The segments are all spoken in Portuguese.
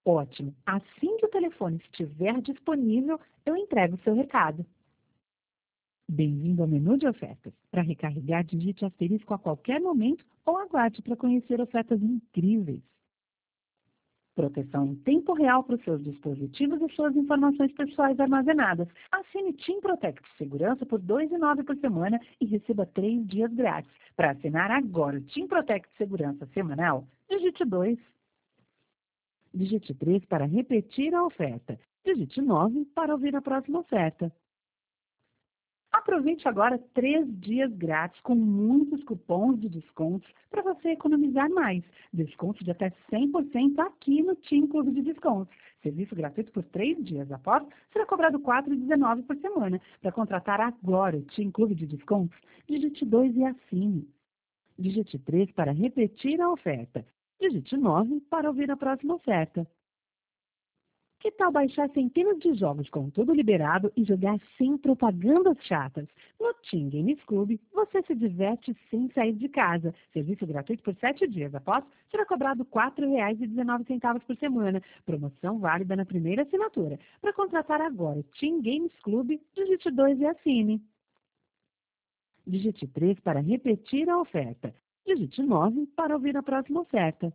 Ótimo! Assim que o telefone estiver disponível, eu entrego o seu recado. Bem-vindo ao menu de ofertas. Para recarregar, digite asterisco a qualquer momento ou aguarde para conhecer ofertas incríveis. Proteção em tempo real para os seus dispositivos e suas informações pessoais armazenadas. Assine TIM Protect Segurança por R$ 2,09 por semana e receba 3 dias grátis. Para assinar agora o TIM Protect Segurança semanal, digite 2. Digite 3 para repetir a oferta. Digite 9 para ouvir a próxima oferta. Aproveite agora 3 dias grátis com muitos cupons de descontos para você economizar mais. Desconto de até 100% aqui no TIM Clube de Descontos. Serviço gratuito por 3 dias. Após, será cobrado R$ 4,19 por semana. Para contratar agora o TIM Clube de Descontos, digite 2 e assine. Digite 3 para repetir a oferta. Digite 9 para ouvir a próxima oferta. Que tal baixar centenas de jogos com tudo liberado e jogar sem propagandas chatas? No TIM Games Club, você se diverte sem sair de casa. Serviço gratuito por 7 dias. Após, será cobrado R$ 4,19 por semana. Promoção válida na primeira assinatura. Para contratar agora o TIM Games Club, digite 2 e assine. Digite 3 para repetir a oferta. Digite 9 para ouvir a próxima oferta.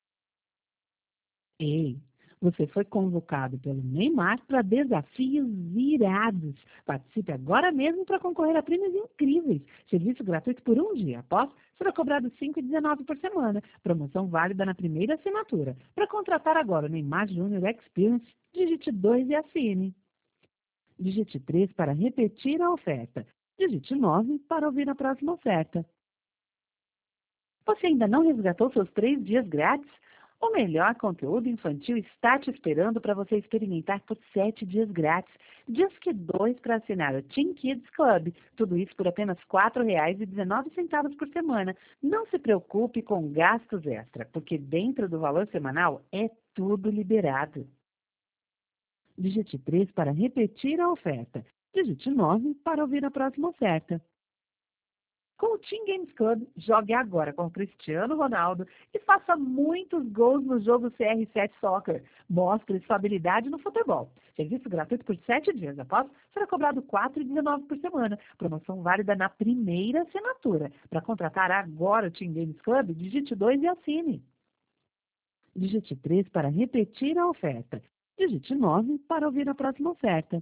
Ei! Você foi convocado pelo Neymar para desafios irados. Participe agora mesmo para concorrer a prêmios incríveis. Serviço gratuito por 1 dia. Após, será cobrado R$ 5,19 por semana. Promoção válida na primeira assinatura. Para contratar agora o Neymar Júnior Experience, digite 2 e assine. Digite 3 para repetir a oferta. Digite 9 para ouvir a próxima oferta. Você ainda não resgatou seus 3 dias grátis? O melhor conteúdo infantil está te esperando para você experimentar por 7 dias grátis. Disque 2 para assinar o Teen Kids Club. Tudo isso por apenas R$ 4,19 por semana. Não se preocupe com gastos extra, porque dentro do valor semanal é tudo liberado. Digite 3 para repetir a oferta. Digite 9 para ouvir a próxima oferta. Com o Team Games Club, jogue agora com o Cristiano Ronaldo e faça muitos gols no jogo CR7 Soccer. Mostre sua habilidade no futebol. Serviço gratuito por 7 dias. Após, será cobrado R$ 4,19 por semana. Promoção válida na primeira assinatura. Para contratar agora o Team Games Club, digite 2 e assine. Digite 3 para repetir a oferta. Digite 9 para ouvir a próxima oferta.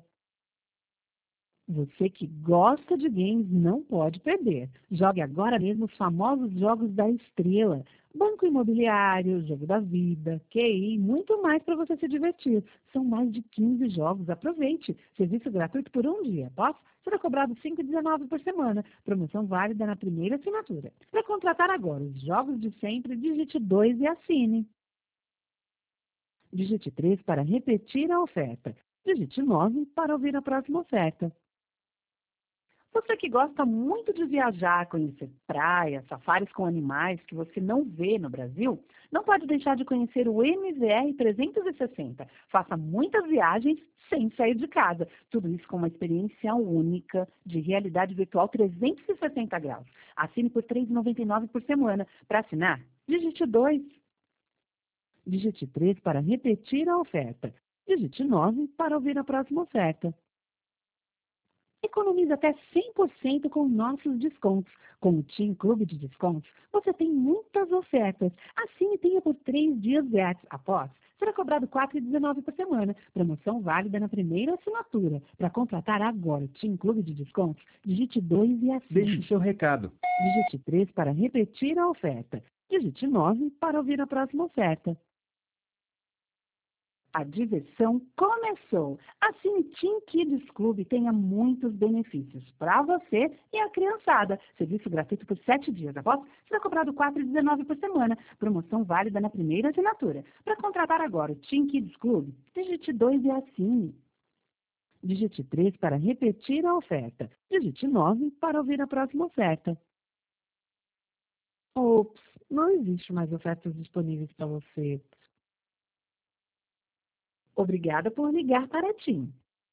Você que gosta de games não pode perder. Jogue agora mesmo os famosos jogos da Estrela. Banco Imobiliário, Jogo da Vida, QI, muito mais para você se divertir. São mais de 15 jogos. Aproveite. Serviço gratuito por 1 dia. Após, será cobrado R$ 5,19 por semana. Promoção válida na primeira assinatura. Para contratar agora os jogos de sempre, digite 2 e assine. Digite 3 para repetir a oferta. Digite 9 para ouvir a próxima oferta. Você que gosta muito de viajar, conhecer praias, safaris com animais que você não vê no Brasil, não pode deixar de conhecer o MVR 360. Faça muitas viagens sem sair de casa. Tudo isso com uma experiência única de realidade virtual 360 graus. Assine por R$ 3,99 por semana. Para assinar, digite 2. Digite 3 para repetir a oferta. Digite 9 para ouvir a próxima oferta. Economize até 100% com nossos descontos. Com o TIM Clube de Descontos, você tem muitas ofertas. Assine e tenha por 3 dias grátis. Após, será cobrado R$ 4,19 por semana. Promoção válida na primeira assinatura. Para contratar agora o TIM Clube de Descontos, digite 2 e assine. Deixe seu recado. Digite 3 para repetir a oferta. Digite 9 para ouvir a próxima oferta. A diversão começou! Assine Team Kids Club e tenha muitos benefícios para você e a criançada. Serviço gratuito por 7 dias. Após, será cobrado R$ 4,19 por semana. Promoção válida na primeira assinatura. Para contratar agora o Team Kids Club, digite 2 e assine. Digite 3 para repetir a oferta. Digite 9 para ouvir a próxima oferta. Ops, não existe mais ofertas disponíveis para você. Obrigada por ligar para a TIM.